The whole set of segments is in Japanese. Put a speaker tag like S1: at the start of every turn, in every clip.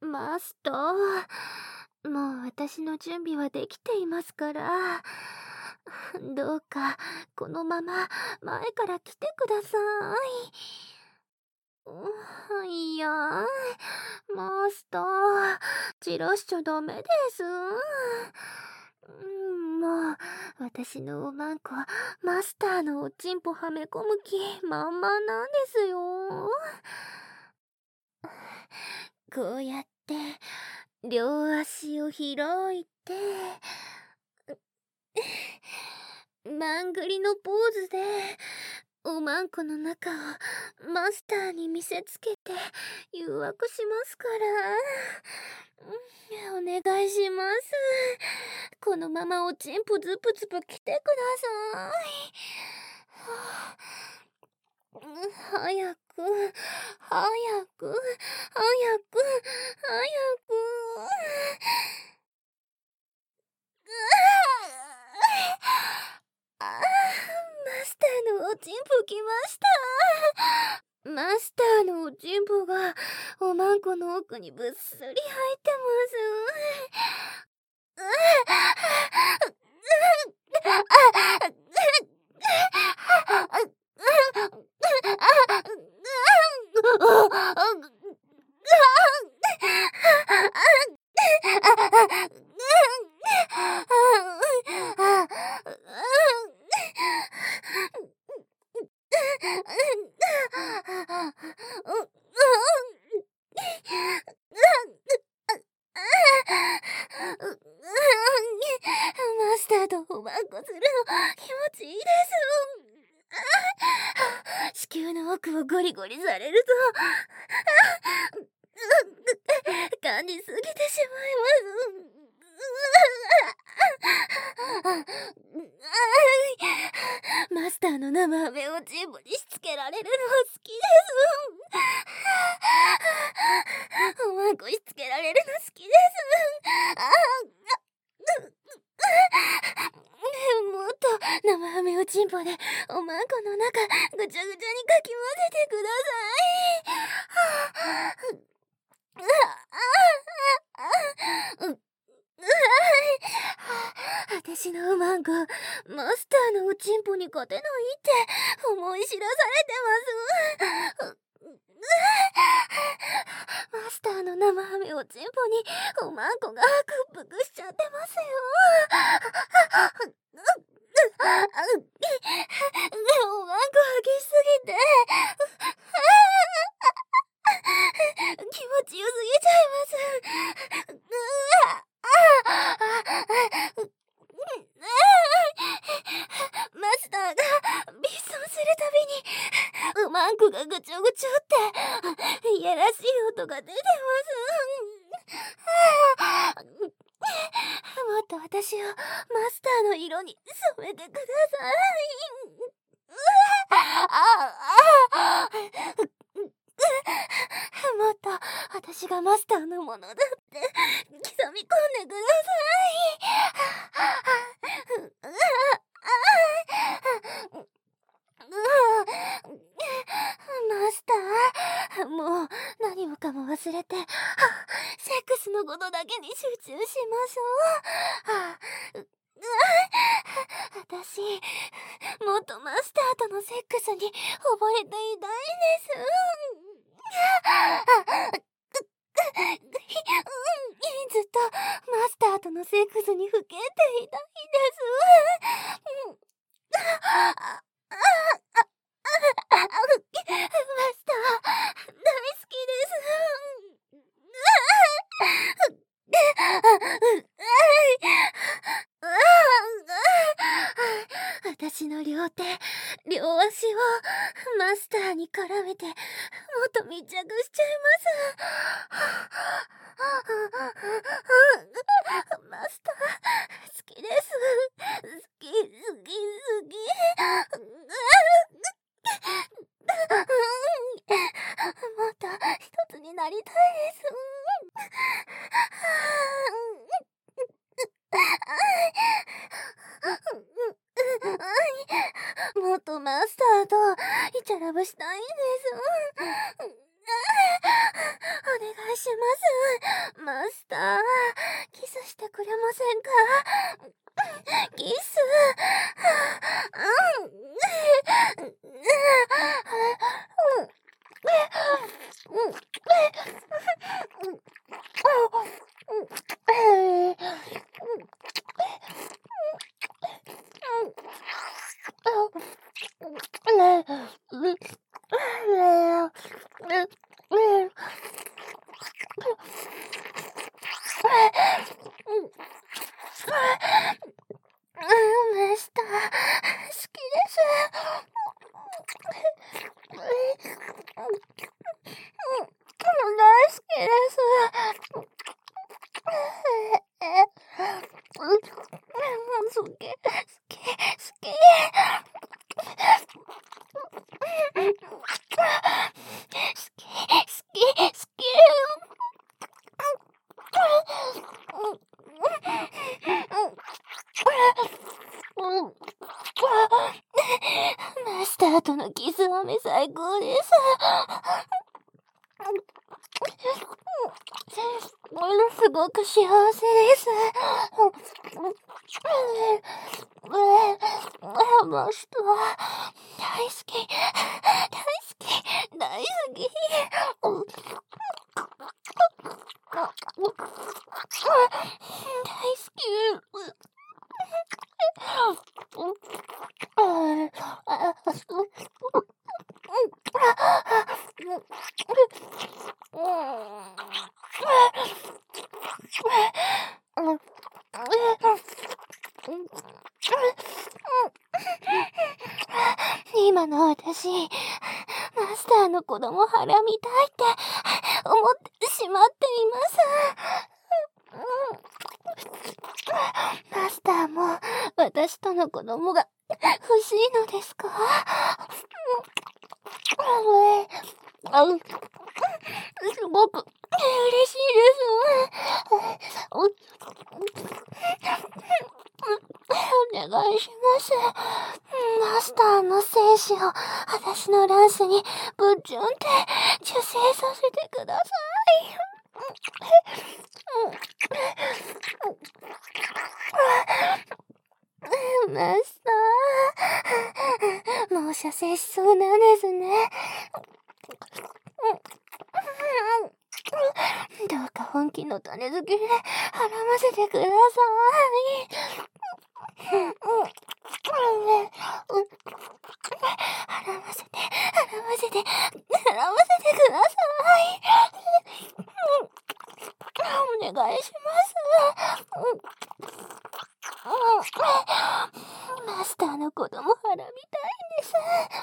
S1: マスター、もう私の準備はできていますから、どうかこのまま前から来てください。いやマスター、じらしちゃダメです。もう、私のおまんこ、マスターのおちんぽはめ込む気満々なんですよ。こうやって、両足を開いて、まんぐりのポーズで、おまんこの中をマスターに見せつけて誘惑しますから。お願いします。このままおちんぽズプズプ来てください。早く、早く、早く、早く。マスターのおちんぽ来ました。マスターのおちんぽがおまんこの奥にぶっすり入ってますマスターとおまんこするの気持ちいいです。子宮の奥をゴリゴリされると感じすぎてしまいます。マスターの生飴をチンポにしつけられるの好きです。おまんこしつけられるの好きです。もっと生飴をチンポでおまんこの中ぐちゃぐちゃにかき混ぜてください。私のおまんこ、マスターのおちんぽに勝てないって思い知らされてます。マスターの生ハメおちんぽにおまんこが屈服しちゃってますよ。おまんこ吐きすぎて気持ちよすぎちゃいます。マスターがビッソンするたびにおまんこがぐちょぐちょっていやらしい音が出てます。もっと私をマスターの色に染めてください。もっと私がマスターのものだって刻み込んでください。マスター、もう何もかも忘れてセックスのことだけに集中しましょう。私もっとマスターとのセックスに溺れていたいんです。ずっとマスターとのセックスにふけっていたいんです。マスター大好きです私の両手両足をマスターに絡めてもっと密着しちゃいますマスター好きです好き好き好きもっと一つになりたいですもっとマスターとイチャラブしたいんです。 お願いします。マスター、キスしてくれませんか？キス。マスター、好きです。大好きです。好き、好き、好き。好き、好き。マスターとのキスはめ最高です。すごく幸せです。マスター、大好き、大好き、大好き。大好き。今の私、マスターの子供ハラみたいって思ってしまっています。マスターも私との子供が欲しいのですか？すごく嬉しいです。お願いします。マスターの精子を私の卵子にぶっちゅんって受精させてください。マスター、もう射精しそうなんですね。どうか本気の種付けで払ませてください。払ませて、払ませて、払ませてください。お願いします。マスターの子供腹みたいです。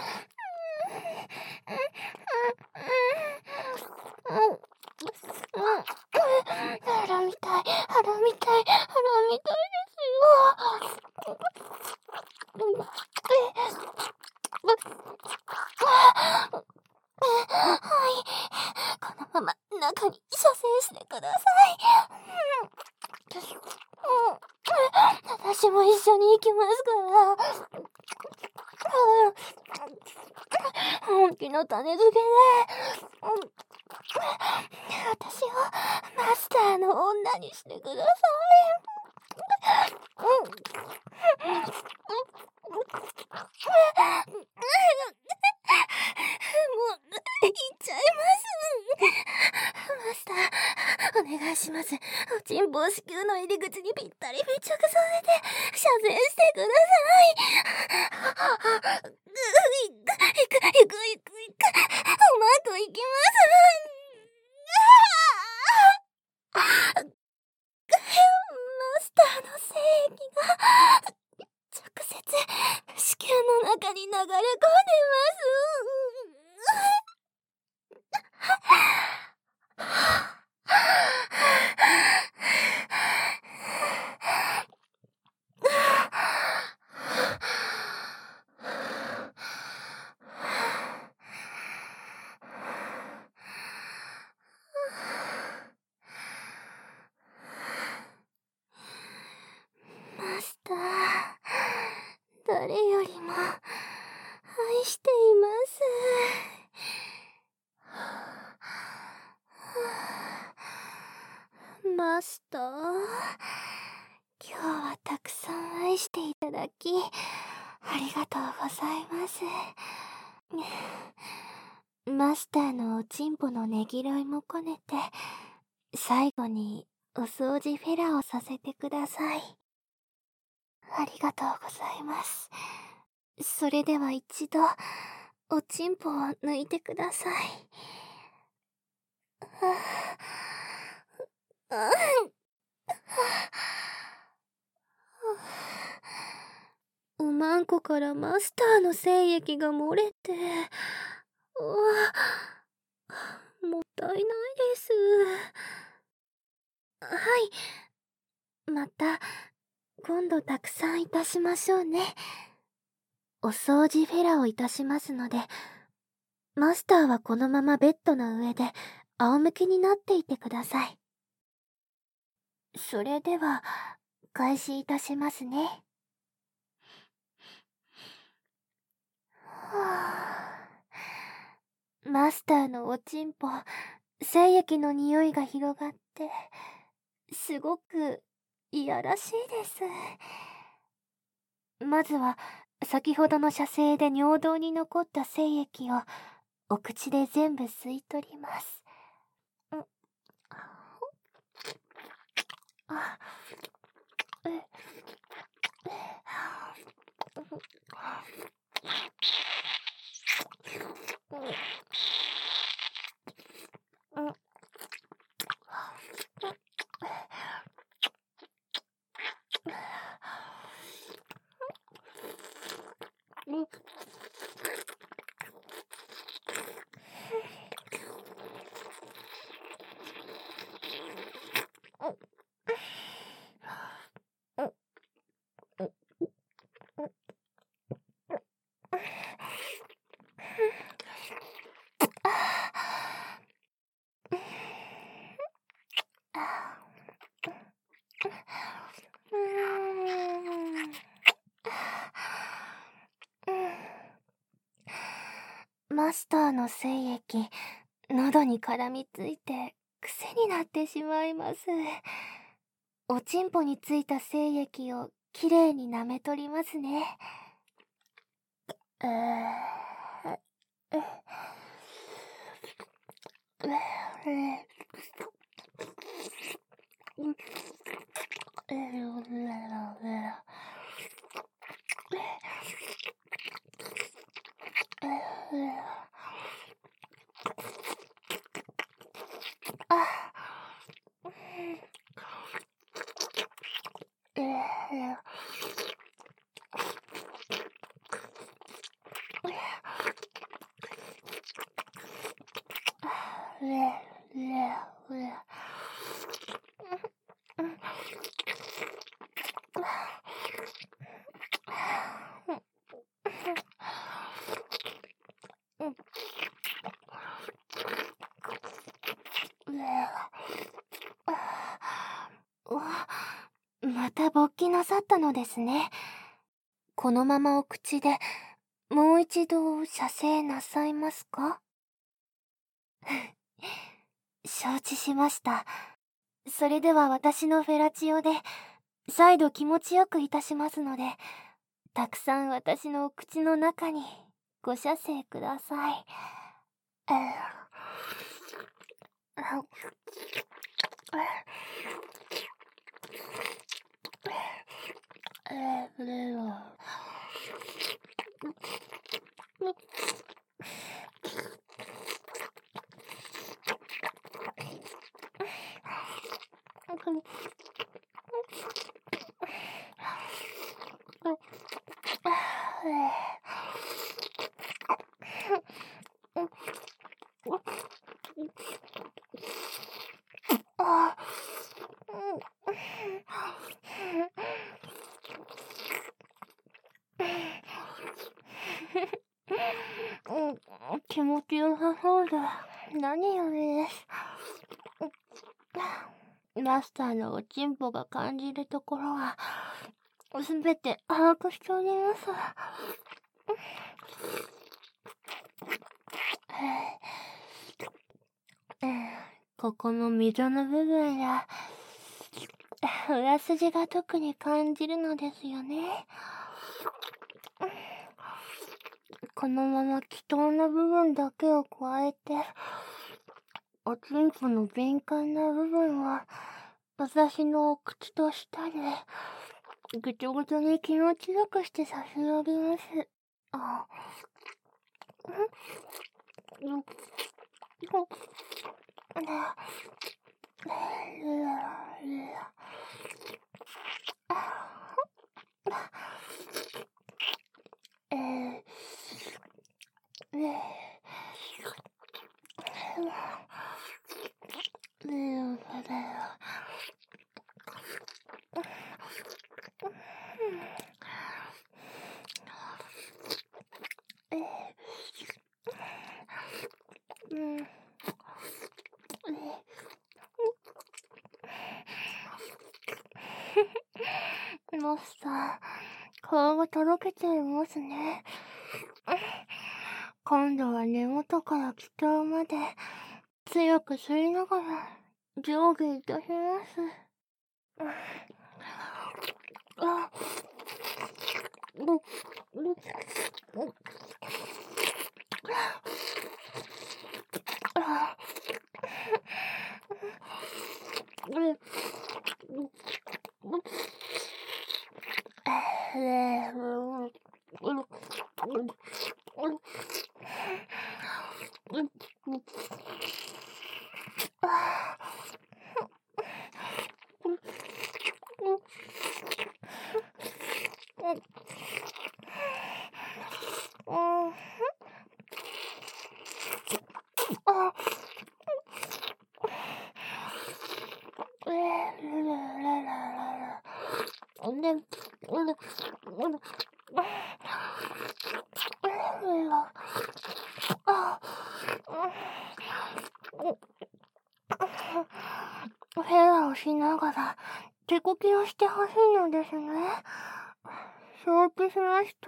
S1: 腹みたい、腹みたい、腹みたいですよ。はい、このまま中に射精してください。私も一緒に行きますから。本気の種付けで、私をマスターの女にしてください。もう、行っちゃいます。マスター、お願いします。人望子宮の入り口にぴったり密着させて、射精してください。行く。うまくいきます。マスターの精液が直接子宮の中に流れ込んでます。 した。今日はたくさん愛していただき、ありがとうございます。マスターのおちんぽのねぎらいも兼ねて、最後にお掃除フェラをさせてください。ありがとうございます。それでは一度、おちんぽを抜いてください。おまんこからマスターの精液が漏れて、もったいないです。はい。また、今度たくさんいたしましょうね。お掃除フェラをいたしますので、マスターはこのままベッドの上で仰向けになっていてください。それでは、開始いたしますね。マスターのおちんぽ、精液の匂いが広がって、すごくいやらしいです。まずは、先ほどの射精で尿道に残った精液を、お口で全部吸い取ります。マスターの精液、喉に絡みついて癖になってしまいます。おちんぽについた精液をきれいに舐め取りますね。また勃起なさったのですね。このままお口でもう一度射精なさいますか？承知しました。それでは私のフェラチオで再度気持ちよくいたしますので、たくさん私のお口の中にご射精ください。気持ちよさそうで何よりです。マスターのおちんぽが感じるところはすべて把握しております。ここの溝の部分や裏筋が特に感じるのですよね。このまま気筒な部分だけを加えて、おちんぽの敏感な部分は、私のお口と舌で、ぐちょぐちょに気持ちよくして差し上げます。あ、うん、マスター、顔がとろけちゃいますね。今度は根元から気筒まで強く吸いながら上下いたします。あ、ヘラをしながら手こきをしてほしいのですね。承知しました。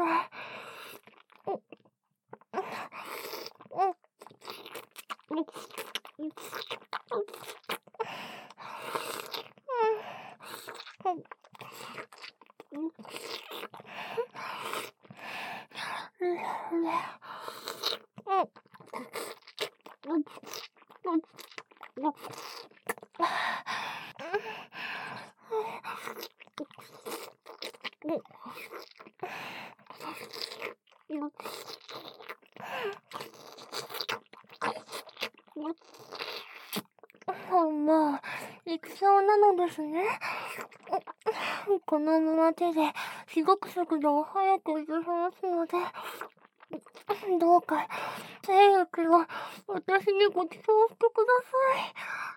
S1: もう、行きそうなのですね。このまま手で、しごく速度を速く移せますので、どうか、精液を私にご馳走してください。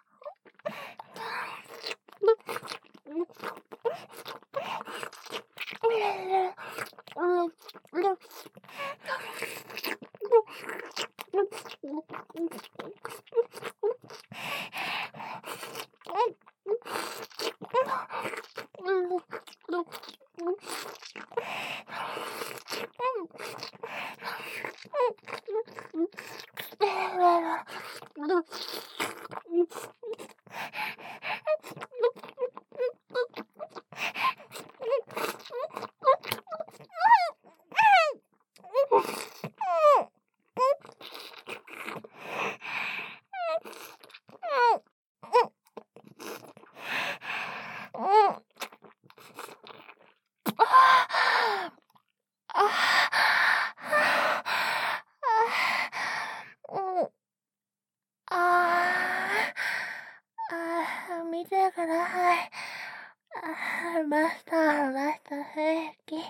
S1: 見てください。マスターの出した精液。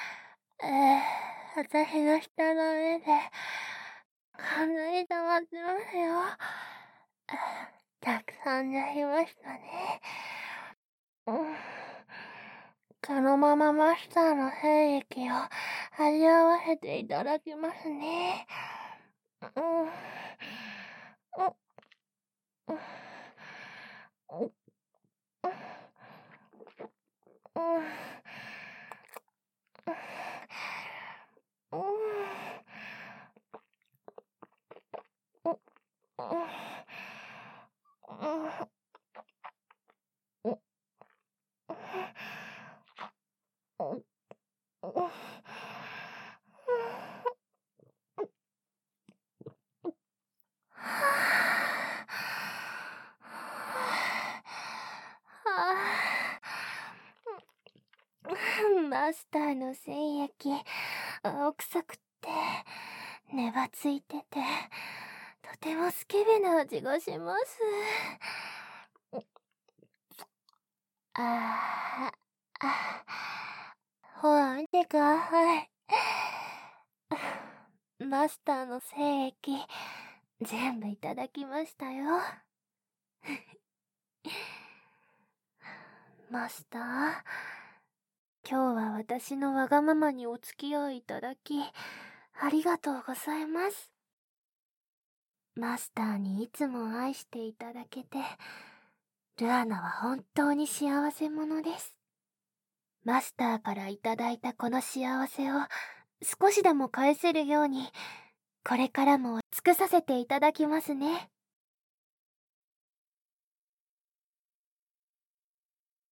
S1: 私の舌の上で、かなり溜まってますよ。たくさん出しましたね。このままマスターの精液を味わわせていただきますね。 マスターの精液、青臭くって、粘ついてて、とてもスケベな味がします。あー、ほら、見てください。マスターの精液、全部いただきましたよ。マスター、今日は私のわがままにお付き合いいただき、ありがとうございます。マスターにいつも愛していただけて、ルアナは本当に幸せ者です。マスターからいただいたこの幸せを少しでも返せるように、これからも尽くさせていただきますね。